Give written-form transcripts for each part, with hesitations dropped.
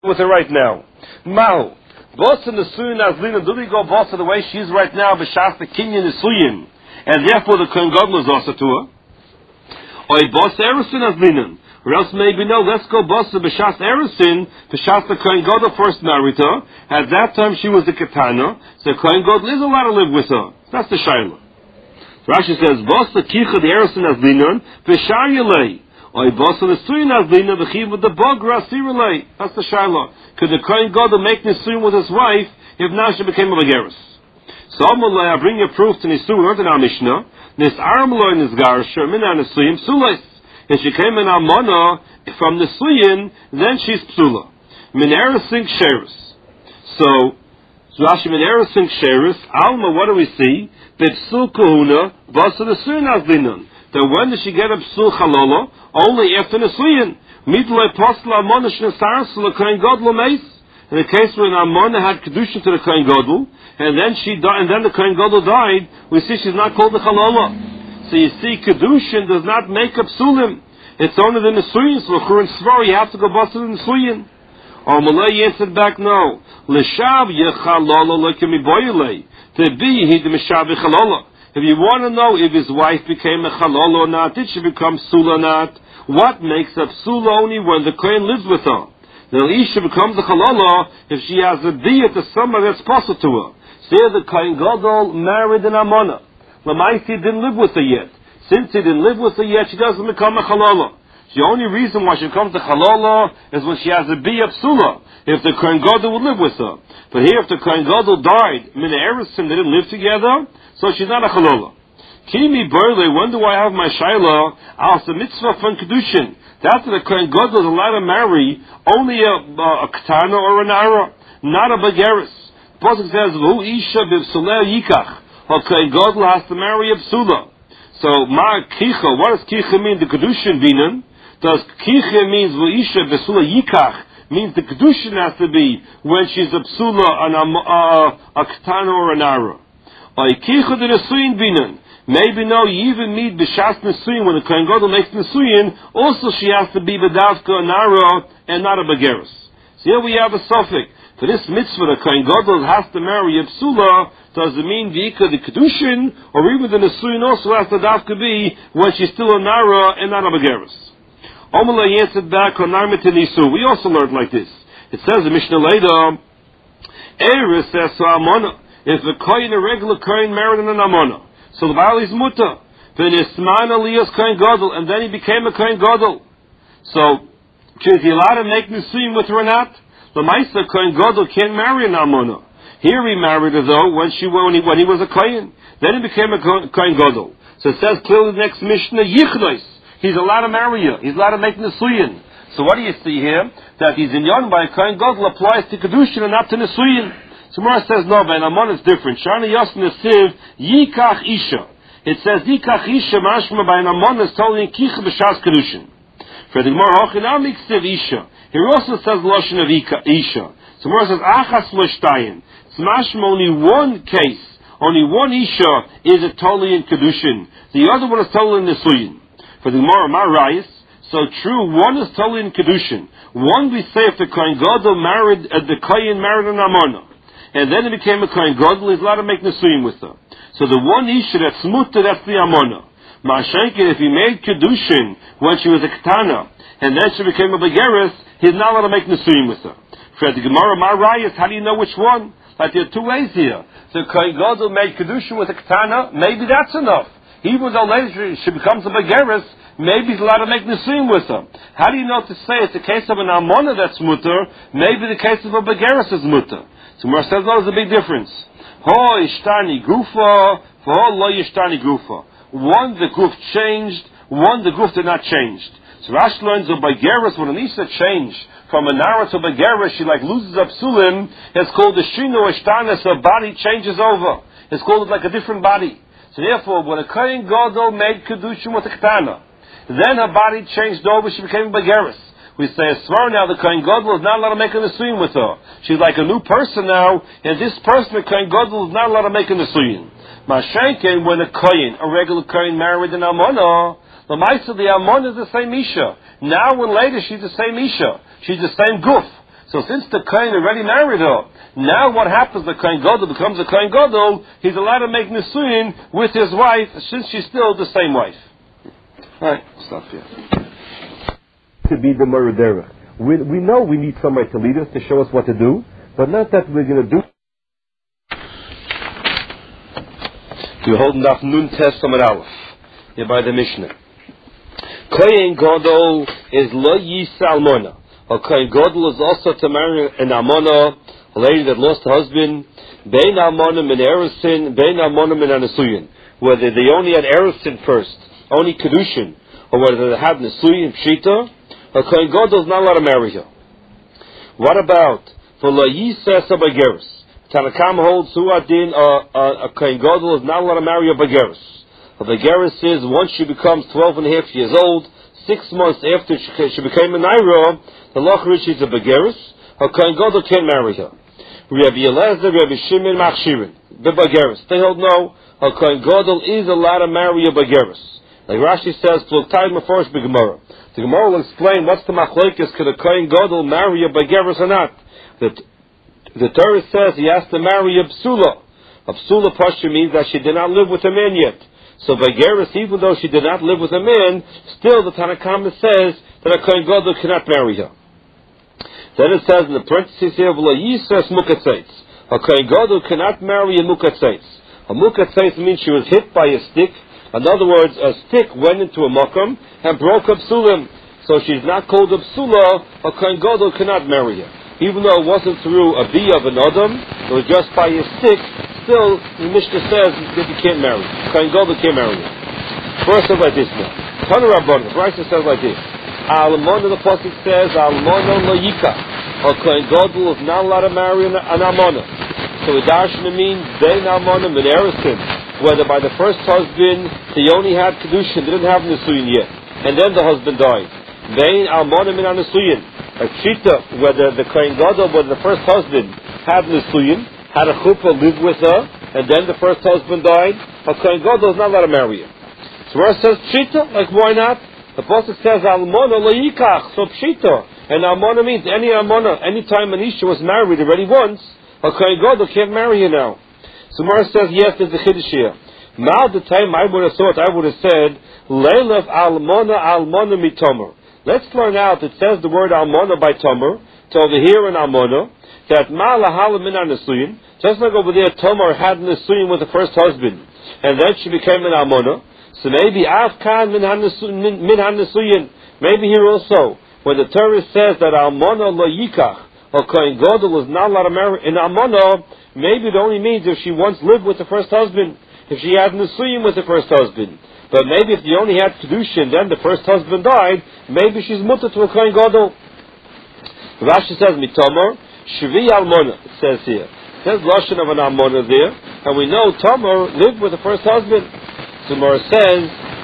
with her right now. Mao. Boss in the Suyin Azlina, do we go boss the way she is right now, B'shas the Kinyan is Suyin, and therefore the Kohen Gadol is also to her? Or boss Eresin Azlina. Or else maybe no, let's go boss the B'shas Eresin, B'shas the Kohen Gadol first married her. At that time she was the Ketana, so Kohen Gadol is allowed to live with her. That's the Shaila. Rashi says, boss the Kicha the Eresin Azlina, B'shar Yelei. Oy boss on the Suyin Azlina, the Chiv with the Bogra Sirelei. That's the Shaila. Could the Kohen Gadol make Nisuyin with his wife if now she became a Begeris? So I bring you proof to Nisuyin, we learned in our Mishnah, Nis Aramloi Nisgar, Shermina Nisuyin, Psulis. If she came in Amona from Nisuyin, then she's Psula. Minera Sink Sheris. So, Rashi Minera Sink Sheris, Alma, what do we see? Betsul Kahuna, Basa Nisuyin Azlinan. That when does she get a Psul Chalala? Only after Nisuyin. Midloi Posla Amona Shnesar Sula Kohen Gadol Meis. In the case when Amona had Kedusha to the Kohen Gadol, and then she died, and then the Kohen Gadol died, we see she's not called the Chalala. So you see, Kedushin does not make up Sulim. It's only the Nisuyin. So in Svar, you have to go bust it in Nisuyin. Or Malay answered back, no. L'shav Yechalala Lekemi Boyele. To be, he the Mishav Yechalala. If you want to know if his wife became a Chalala or not, did she become Sula or not? What makes up Sula only when the Kohen lives with her? The Isha becomes a Chalala if she has a Diyah to somebody that's possible to her. See, the Kohen Gadol married an Amona. Lamaisi didn't live with her yet. Since he didn't live with her yet, she doesn't become a Chalala. The only reason why she becomes a Chalala is when she has a Diyah Sula, if the Kohen Gadol would live with her. But here, if the Kohen Gadol died, Mina Erisim, they didn't live together, so she's not a Chalala. Kimi Burle, when do I have my Shaila? As the mitzvah from Kedushin. That's the Kohen Gadol is allowed to marry only a Ketana or an Ara, not a Begeris. The Pasuk says, V'hu Isha b'Psuleh Yikach. A Kohen Gadol has to marry a Psula. So, Ma Kicha, what does Kicha mean? The Kedushin Binan. Does Kicha means V'hu Isha b'Psuleh Yikach? Means the Kedushin has to be when she's a Psula, a Ketana or an Ara. Or Kicha the Nesuyin Binan. Maybe no, you even meet B'shas Nesuyin, when the Kohen Gadol makes Nesuyin, also she has to be B'davka Nara and not a Begeris. So here we have a suffix. For this mitzvah, the Kohen Gadol has to marry a Psula. Does it mean V'ika the Kedushin, or even the Nesuyin also has to Davka be when she's still a Nara and not a Begeris? Omalai answered back on Narmit Nisu. We also learned like this. It says in Mishnah later, Eris says to Amona, if the Kohen, a regular Kohen, married an Amona, so the Baal is muta. Then Isman Aliyah's Kohen Gadol, and then he became a Kohen Gadol. So, is he allowed to make Nisuyin with her or not? The Maisa Kohen Gadol can't marry an Amona. Here he married her though when he was a Kohen. Then he became a Kohen Gadol. So it says clearly the next Mishnah, Yichnos. He's allowed to marry her. He's allowed to make Nisuyin. So what do you see here? That he's in Yon by a Kohen Gadol applies to Kedushin and not to Nisuyin. So Gemara says, no, but an Amon is different. Shana Yosn Nesiv, Yikach Isha. It says, Yikach Isha, mashma by an Amon is told in Kich B'shas Kedushin. For the Gemara, Hochinam Iksiv Isha. Here also says Loshin of Isha. So Gemara says, Achas Loshtayin. It's mashma only one case, only one Isha is it totally in Kedushin. The other one is totally in Nesuyin. For the Gemara, Marayis, so true, one is totally in Kedushin. One we say if the Kohen Gadol married, the Kohen married an Amona. And then he became a Kohen Gadol, he's allowed to make Nisuyin with her. So the one Isha that's Muta, that's the Amona. Ma'ashenkin, if he made Kedushin when she was a Ketana, and then she became a Begeris, he's not allowed to make Nisuyin with her. For the Gemara, Marayas, how do you know which one? Like there are two ways here. So Kohen Gadol made Kedushin with a Ketana, maybe that's enough. Even though later she becomes a Begeris, maybe he's allowed to make Nisuyin with her. How do you know to say it's the case of an Amona that's Mutter, maybe the case of a Begeris is Mutter? So Gemara says, no, there's a big difference. Ho ishtani gufa, ho lo ishtani gufa. One, the guf changed, one, the guf did not change. So Rashi learns of Begeris, when Anisa changed from a Nara to Begeris, she like loses up Sulim, it's called the Shino Ishtana, so her body changes over. It's called like a different body. So therefore, when a Kohen Gadol made Kedushin with a Ketana, then her body changed over, she became a Begeris. We say a svar now, the Kohen Gadol is not allowed to make a Nisuyin with her. She's like a new person now, and this person, the Kohen Gadol, is not allowed to make a Nisuyin. Mashenken, when a Kohen, a regular Kohen, married an Amona, the Maisa, the Amona is the same Isha. Now when later she's the same Isha. She's the same Guf. So since the Kohen already married her, now what happens? The Kohen Gadol becomes a Kohen Gadol. He's allowed to make Nisuyin with his wife since she's still the same wife. All right, stop here. To be the Moradera. We know we need somebody to lead us, to show us what to do, but not that we're going to do. We're holding up Nun Tes Samad Aleph, here by the Mishnah. Kohen Gadol is Lo Yisa Almona. A Kohen Gadol is also to marry an Almona, a lady that lost her husband, Bein Almona Min Erusin, Bein Almona Min Anasuyin. Whether they only had Erusin first, only Kedushin, or whether they had Nasuyin, Pshita, a Kohen Gadol is not allowed to marry her. What about for Lo Yisa Sabageris? Tanakam holds Suadin, a Kohen Gadol is not allowed to marry a Bageris. A Bageris is once she becomes 12 and a half years old, 6 months after she became a Naira, the Lochrish is a Bageris, a Kohen Gadol can't marry her. Rabbi Eliezer, Rabbi Shimon, Machshirin, the Bageris. They hold no, a Kohen Gadol is allowed to marry a Bageris. Like Rashi says, Pluktai Meforish B'Gemara. The Gemara will explain what's the machlokes, could a Kohen Gadol marry a Bageris or not. The Torah says he has to marry a Psula. A Psula Pasha means that she did not live with a man yet. So Bageris, even though she did not live with a man, still the Tanakhama says that a Kohen Gadol cannot marry her. Then it says in the parentheses here, V'lo Yisas Mukatzeitz. A Kohen Gadol cannot marry a Mukatzeitz. A Mukatzeitz means she was hit by a stick. In other words, a stick went into a makam and broke up Psulim. So she's not called a Psula, a Kohen Gadol cannot marry her. Even though it wasn't through a bee of an Adam, it was just by a stick, still the Mishnah says that you can't marry. Kohen Gadol can't marry her. First says like this now. Tana Rabbanan, the Rashi says like this. Almona, the Pasuk says, Almona lo yika. A Kohen Gadol is not allowed to marry an Almona. So the Darshana means, Bein Almona min Erusin. Whether by the first husband, they only had Kedushin, they didn't have Nisuyin yet. And then the husband died. Bein Almona min Anasuyin. A Shita, whether the Kohen Gadol, whether the first husband had Nisuyin, had a chuppah, lived with her, and then the first husband died, a Kohen Gadol is not allowed to marry her. So where it says Shita, like why not? The Pasuk says Almona lo yikach, so Pshita. And Almona means any Almona, any time an Isha was married already once, a Kohen Gadol can't marry her now. So Mara says, yes, there's a Chiddush here. Now the time I would have thought, I would have said, Leilef Almona mitomer. Let's learn out, it says the word Almona by Tomer, to over here in Almona, that Ma'alahala min Nisuyin, just like over there, Tomer had Nisuyin with the first husband, and then she became an Almona, so maybe Afkan min Nisuyin, maybe here also, when the Torah says that Almona lo yikach, or Kohen Gadol is not allowed to marry an Almona, maybe it only means if she once lived with the first husband, if she had Nisuyin with the first husband. But maybe if you only had Kedushin, then the first husband died, maybe she's mutter to a Kohen Gadol. Rashi says, Mitomer, Shvi Almona, it says here. It says Lashon of an Almona there, and we know Tomer lived with the first husband. Tomorrow says,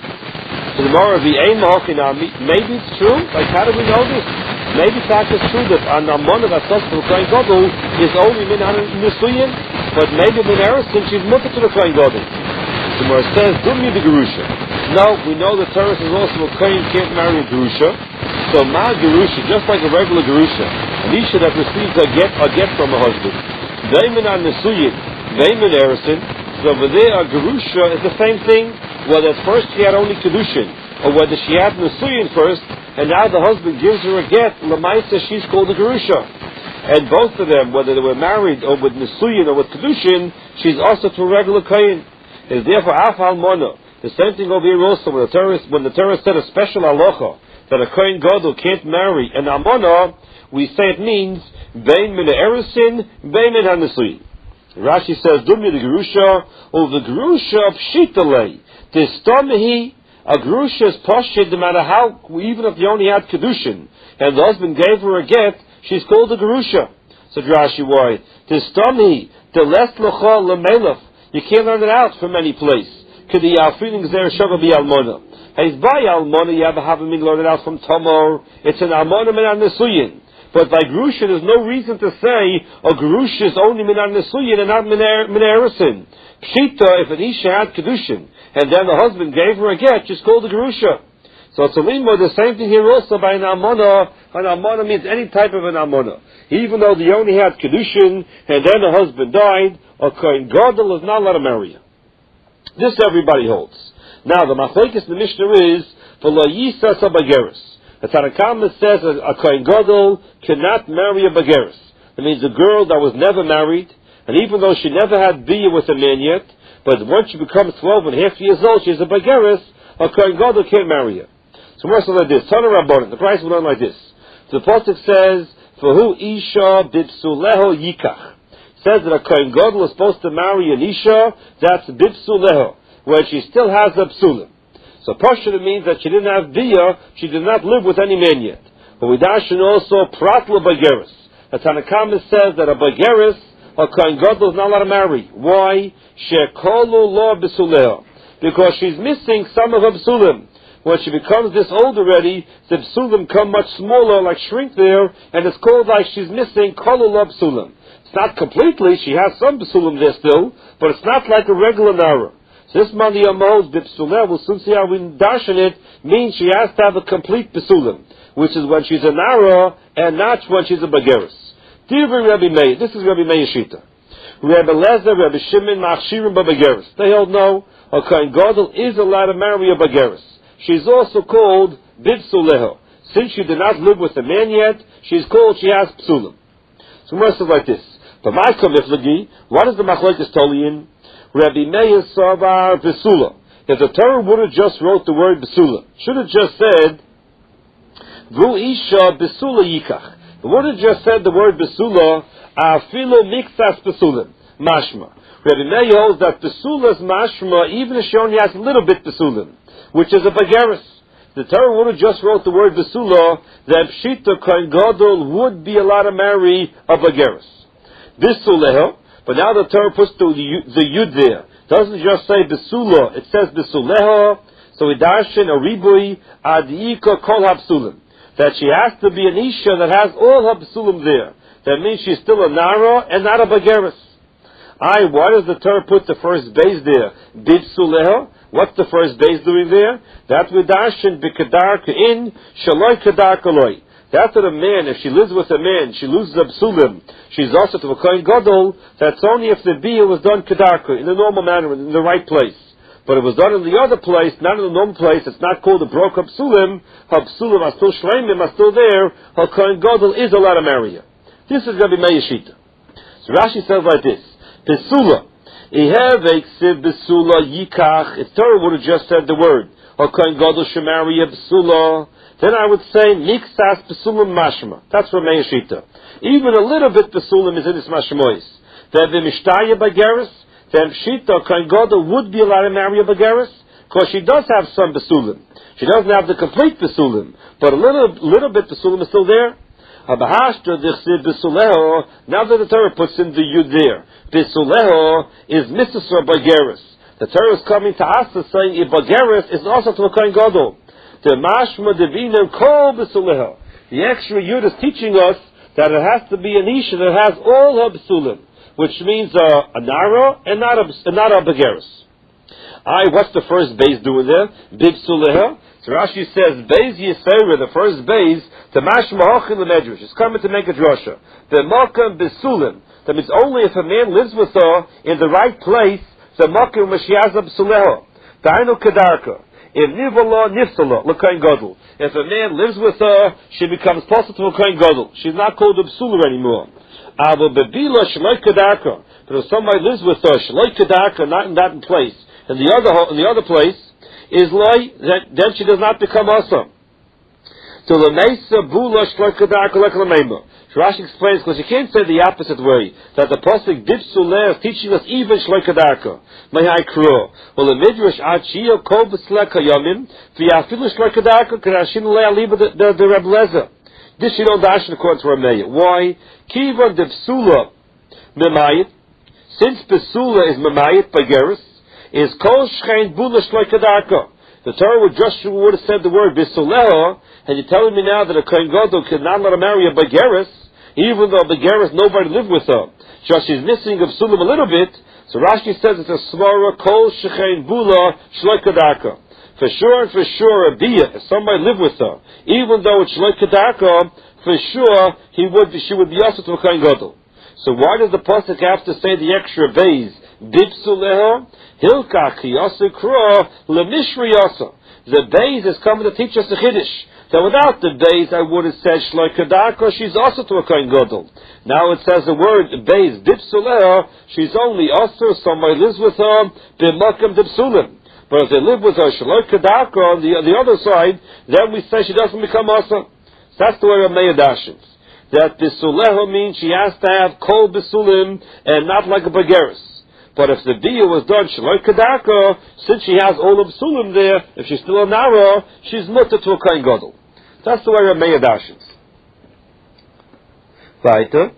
maybe it's true? Like, how do we know this? Maybe it's actually true that an Almona that's also to a Kohen Gadol is only Min Nisuyin, but maybe Min Erusin, she's mutter to the Kohen Gadol. The Gemara says, "Give me the Gerusha." No, we know the Torah says also a Kohen can't marry a Gerusha. So Ma Gerusha, just like a regular Gerusha, an Isha that receives a get from a husband. Daimin on Nisuyin, Daimin Erusin. So over there, a Gerusha is the same thing. Whether at first she had only Kedushin, or whether she had Nisuyin first, and now the husband gives her a get, Lamaisa, she's called a Gerusha. And both of them, whether they were married or with Nisuyin or with Kedushin, she's also to a regular Kohen. Is therefore Af Almona. The same thing over here also when the Torah said a special halacha that a Kohen Gadol can't marry an Almona, we say it means Bein min Erusin, Bein min Hanisuyin. Rashi says Dumya the Gerusha, or the Gerusha Pshitalei. Tistomehi, a Gerusha is Pashid, no matter how, even if you only had Kedushin, and the husband gave her a get, she's called a Gerusha. So Rashi, why? Tistomehi, the less L'cha L'melech. You can't learn it out from any place. Could the feelings there shall be Almona? He's by Almona, you have a mean learn it out from Tomor. It's an Almona min Nisuyin. But by Gerusha, there's no reason to say a Gerusha is only min Nisuyin and not min Erusin. Pshita, if an Isha had Kedushin, and then the husband gave her a get, she's called a Gerusha. So Tzalima, the same thing here also by an almana. An almana means any type of an almana. Even though they only had kedushin and then the husband died, a kohen gadol is not allowed to marry her. This everybody holds. Now the machlokes in the Mishnah is for lo yisas a bageris. The Tanna Kamma says a kohen gadol cannot marry a bageris. That means a girl that was never married, and even though she never had biyah with a man yet, but once she becomes 12 and a half years old, she's a bageris. A kohen gadol can't marry her. So we're like this. Tana Rabbanan. The price will run like this. So the pasuk says, "For who isha bipsuleho yikach." It says that a kohen gadol is supposed to marry an isha that's bipsuleho, where she still has a psulim. So Pashut means that she didn't have biyah, she did not live with any man yet. But we dashin also pratla bageris. The Tanna Kamma says that a bageris, a kohen gadol is not allowed to marry. Why? Shekolu lo bisuleho, because she's missing some of her psulim. When she becomes this old already, the psulim come much smaller, like shrink there, and it's called like she's missing kolula psulim. It's not completely, she has some psulim there still, but it's not like a regular nara. So this money almost bipsulim, we'll soon see how we dash in it, means she has to have a complete psulim, which is when she's a nara, and not when she's a bageris. Dear Rabbi Meir, this is Rabbi Meir Shita. Rabbi Lezer, Rabbi Shimon, Machshirim bageris. They hold no, a kohen gadol is allowed to marry a bageris. She's also called bipsuleho. Since she did not live with a man yet, she's called, she has psulim. So the rest is like this. But my kamiflagi, what is the machlokes tolian? Rabbi Meir savar besula. If the Torah would have just wrote the word besula, should have just said, Vu isha besula yikach. It would have just said the word besula, afilu mixas besulim, mashma. Rabbi Meir holds that besula's mashma, even if she only has a little bit besulim, which is a bageris. The Torah would have just wrote the word besula, that pshita kohen gadol would be allowed to marry a bageris. Bisuleho, but now the Torah puts the yud there. It doesn't just say besula, it says bisuleho, so we darshin a ribui adiyika kol hapsulim. That she has to be an isha that has all her psulim there. That means she's still a nara and not a bageris. Why does the Torah put the first base there? Bipsuleho? What's the first base doing there? That we darshan b'kedar in shaloi kedar koloi. That's what a man, if she lives with a man, she loses a psulim. She's also to a kohen gadol. That's only if the biyah was done kedarka, in the normal manner, in the right place. But it was done in the other place, not in the normal place. It's not called a broke up psulim. Her psulim are still shleimim, are still there. Her kohen gadol is allowed to marry her. This is Rabbi Meir Shita. So Rashi says like this: Besula. Besula yikach. If Torah would have just said the word, her kohen gadol should marry a besula, then I would say mixas besulim mashma. That's from Meir Shita. Even a little bit besulim is in this mashmois. Then the mishtaya bageris, then Shita kohen gadol would be allowed to marry a bageris, because she does have some besulim. She doesn't have the complete besulim, but a little bit besulim is still there. Now that the Torah puts in the yud there, bisuleho is misisra bageris. The Torah is coming to us and saying a bageris is also to a kohen gadol. The mashma devinem kol bisuleho. The extra yud is teaching us that it has to be an isha that has all her besulim, which means a nara and not a bageris. What's the first base doing there? Bipsuleho. So Rashi says, Beis Yisera, the first base, to mashma hochin lemedrash. It's coming to make a drasha. The makam besulim. That means only if a man lives with her in the right place, the makam mashiaza besuleho. Dainu kedarka. If nivala nifsala l'kohen gadol. If a man lives with her, she becomes possible to a kohen gadol. She's not called a besula anymore. Ava bebila shloi kedarka. But if somebody lives with her, shloi kedarka, not in that place, in the other place, is loy, then she does not become awesome. So the meisa bula shloi kedarka lekalameima. Rashi explains, because you can't say the opposite way, that the pasuk bipsuleh is teaching us even shloi kedarka. May I crow? Well, the midrash achiyah kol b'sleh kayamim v'yafilu shloi kedarka k'rashin le'aliba the Reb Lezer. This you don't dash in accordance to Rameya. Why? Kiva depsula memayit. Since besula is memayit bageris, is kol shchein bula shloi kedarka. The Torah would have said the word bisuleho, and you're telling me now that a kohen gadol cannot let her marry a bageris, even though a bageris nobody lived with her. Just she's missing of sulam a little bit. So Rashi says it's a svara kol shechein bula shloi kedarka. For sure and for sure, a bia, if somebody lived with her, even though it's Shloi Kedarka, for sure she would be also to a Kohen Gadol. So why does the pasuk have to say the extra bays? Bipsuleha hilkach yasa kro lemishri yasa. The bays is coming to teach us the chiddush. So without the bays, I would have said Shloi Kedarka, she's also to a Kohen Gadol. Now it says the word bays bipsuleha, she's only also somebody lives with her b'makam dipsulim. But if they live with her Shloi Kedarka on the other side, then we say she doesn't become also. So that's the way Rameh dashes. That bisuleha means she has to have kol bisulim and not like a bageris. But if the bia was done Shloi Kedarka, since she has all of bisulim there, if she's still a nara, she's mutter to a Kohen Gadol. That's the way Rameh dashes. Weiter.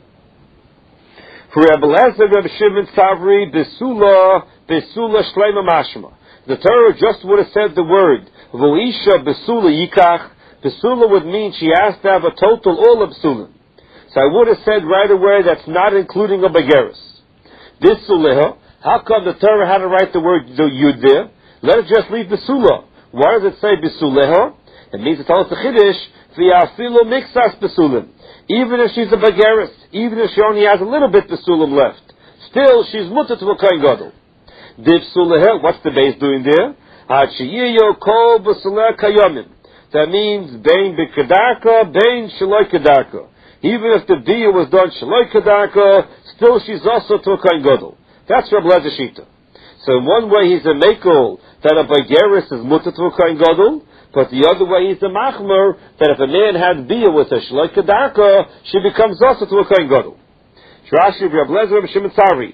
For Rebbe Lezer, Rebbe Shimon Savri, besula shleima mashma. The Torah just would have said the word Voisha besula yikach. Besula would mean she has to have a total all of besulim. So I would have said right away that's not including a bageris. Bisuleha. How come the Torah had to write the word yud there? Let it just leave besula. Why does it say bisuleha? It means to tell us the chiddush v'yafilu mixas besulim. Even if she's a bageris, even if she only has a little bit besulim left, still she's mutter to a Kohen Gadol. Dipsuleha, what's the base doing there? Hachiyo kol b'suleh kayomim. That means bein b'kedarka, bein shloi kedarka. Even if the bia was done shloi kedarka, still she's also to a Kohen Gadol. That's Reb Lezer Shita. So in one way he's a mekel that a bageris is mutter to a Kohen Gadol, but the other way he's a machmer that if a man had bia with a shloi kedarka, she becomes also to a Kohen Gadol. Rashi, Reb Lezer, Reb Shimon Tzari.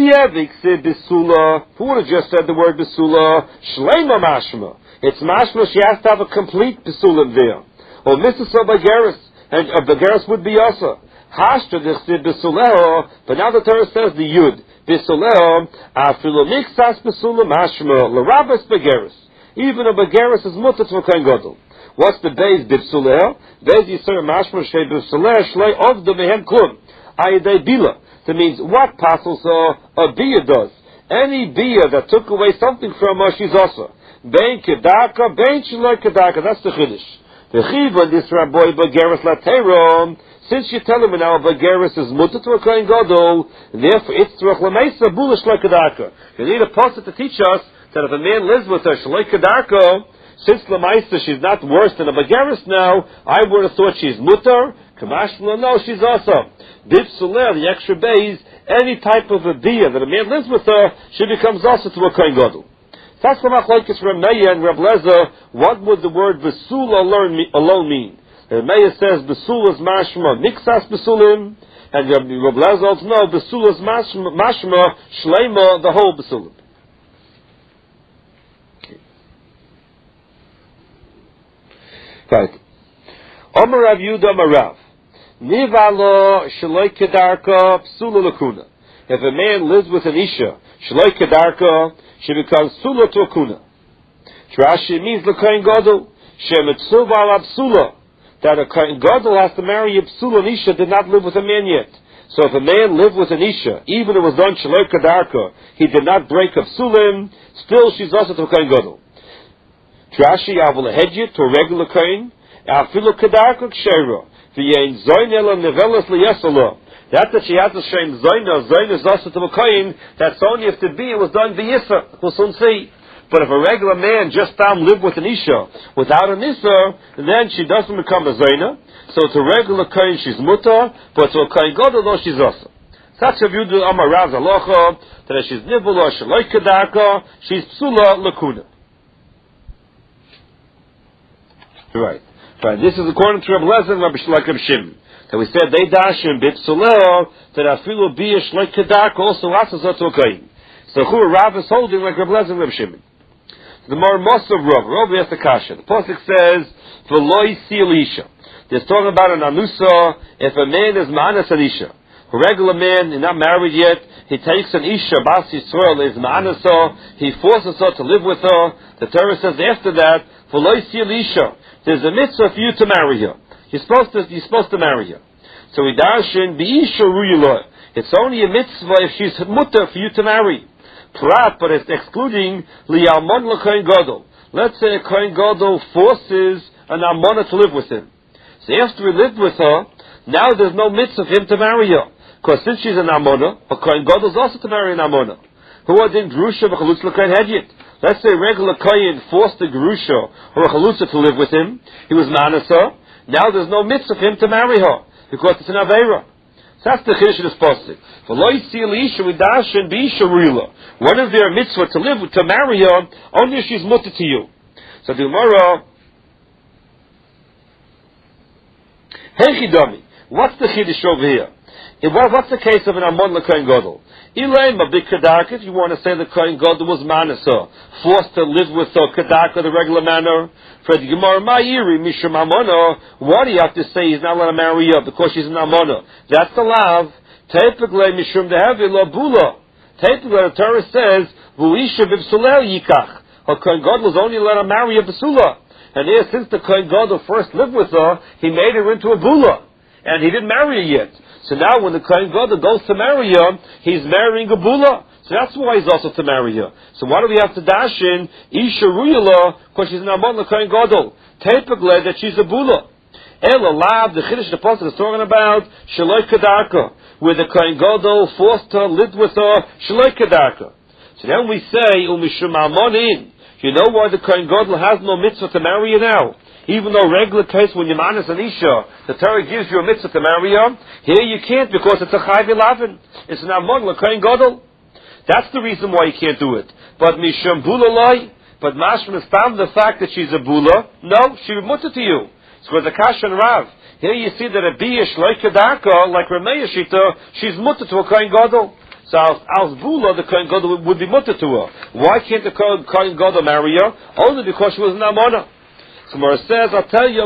Bisula. Who would have just said the word bisula? Shleima mashma. It's mashma. She has to have a complete bisulim there. Or Mrs. Bageris, and a bageris would be also. Hashta dichsid bisuleho. But now the Torah says the yud bisuleho. Afilu mixas bisulim mashma. L'rabas bageris. Even a bageris is mutter to a Kohen Gadol. What's the base bisuleho? Base yisur mashma shei bisuleho shlei of the mehem klum. Ayadei bila. That means what passes a bia does. Any bia that took away something from her, she's also. Bein kedaka, bein shloi kedaka. That's the chiddush. The chiva, this rabbi bageris lateron, since you tell him now bageris is mutter to a Kohen Gadol, and therefore it's tzruch l'meisa bula shloi kedaka. You need a pasuk to teach us that if a man lives with her shloi kedaka, since l'meisa she's not worse than a bageris now, I would have thought she's mutter. Kamashla, no, she's also. Bipsuleh, the extra bays, any type of a bia that a man lives with her, she becomes also to a Kohen Gadol. That's the machlokes Rameh and Reb Lezer. What would the word besula alone mean? Rameh says besula is mashma mixas besulim, and Reb Lezer also no besula is mashma shleima the whole besulim. Right. Omer Rav Yehuda Omer Rav. Nivalo shloi kedarka psula lakuna. If a man lives with an isha, shloi kedarka, she becomes psula to a kuna. Rashi means the Kohen Gadol. Shemitzuv ala psula. That a Kohen Gadol has to marry a psula. An isha did not live with a man yet. So if a man lived with an isha, even if it was done shloi kedarka, he did not break a psulim, still she's also to a Kohen Gadol. Rashi avul hedjit to a regular Kohen, afilu kedarka kshera. That she has to shame Zoyna is also to a Kohen, that's only if the bia was done b'yissa. We'll soon see. But if a regular man just lived with an isha without an issa, then she doesn't become a Zoyna. So to a regular Kohen she's mutter, but to a Kohen Gadol though she's also. That's a view to Amar Rav Zalocha, that if she's nibula shloi kedarka, she's psula lakuna. Right. Right. This is according to Reb Lezer and Reb Shimon. That we said they dashim bipsuleo that afilu bia shloi kedarka also asas to a Kohen. So who Rav is holding like Reb Lezer and Reb Shimon. The more most of Rav has the kasha. The pasuk says v'loi sil isha. There's talking about an anusa. If a man is ma'anas an isha, a regular man, he's not married yet, he takes an isha bas Yisrael is ma'anasa. He forces her to live with her. The Torah says after that v'loi sil isha. There's a mitzvah for you to marry her. You're supposed to marry her. So we darshan b'isha ruyula. It's only a mitzvah if she's mutter for you to marry. Prat, but it's excluding liyalmon l'kohen gadol. Let's say a Kohen Gadol forces an Almana to live with him. So after he lived with her, now there's no mitzvah for him to marry her. Because since she's an Almana, a Kohen Gadol is also to marry an Almana. Who are in Gerusha v'chalutza l'Kohen Hedyet? Let's say regular Kohen forced a Gerusha or a Chalutza to live with him. He was Manasa. Now there's no mitzvah for him to marry her. Because it's an Aveira. So that's the Chiddush of this pasuk. When is there a mitzvah to marry her? Only if she's mutter to you. So the Gemara, Hechidami. What's the Chiddush over here? What's the case of an Amon l'Kohen Gadol? Elaim a big Kedaka, if you want to say the Kohen Gadol was Manasa, forced to live with her Kedaka the regular manner. For the Gemara, Ma'iri, Mishum Amona, why do you have to say he's not allowed to marry her because she's an Amona? That's the lav. Typically, Mishum Dehavi Lo Bula. Typically, the Torah says, Vuisha Vivsulel Yikach. Her Kohen Gadol was only allowed to marry a Basula. And here, since the Kohen Gadol first lived with her, he made her into a Bula. And he didn't marry her yet. So now when the Kohen Gadol goes to marry her, he's marrying a Bula. So that's why he's also to marry her. So why do we have to dash in Isha Ruyala, because she's an Amon l'Kohen Gadol? Typically that she's a Bula. Ela Lav, the Chiddush the Pasuk is talking about Shaloi Kedarka, where the Kohen Gadol forced her, lived with her, Shaloi Kedarka. So then we say, Umishum Amonin. You know why the Kohen Gadol has no mitzvah to marry you now? Even though regular case when you manas an Isha, the Torah gives you a mitzvah to marry her, here you can't because it's a Chayv Elavin. It's an Amon l'Kohen Gadol. That's the reason why you can't do it. But Mishum Bula Loi, but Mashman is found the fact that she's a Bula, no, she would mutter to you. So with the Kash and Rav, here you see that a Biyash like Kedaka, like Rameh Shita, she's mutter to a Kohen Gadol. So as Bula, the Kohen Gadol would be mutter to her. Why can't the Kohen Gadol marry her? Only because she was an Amona. So Mara says, I'll tell you,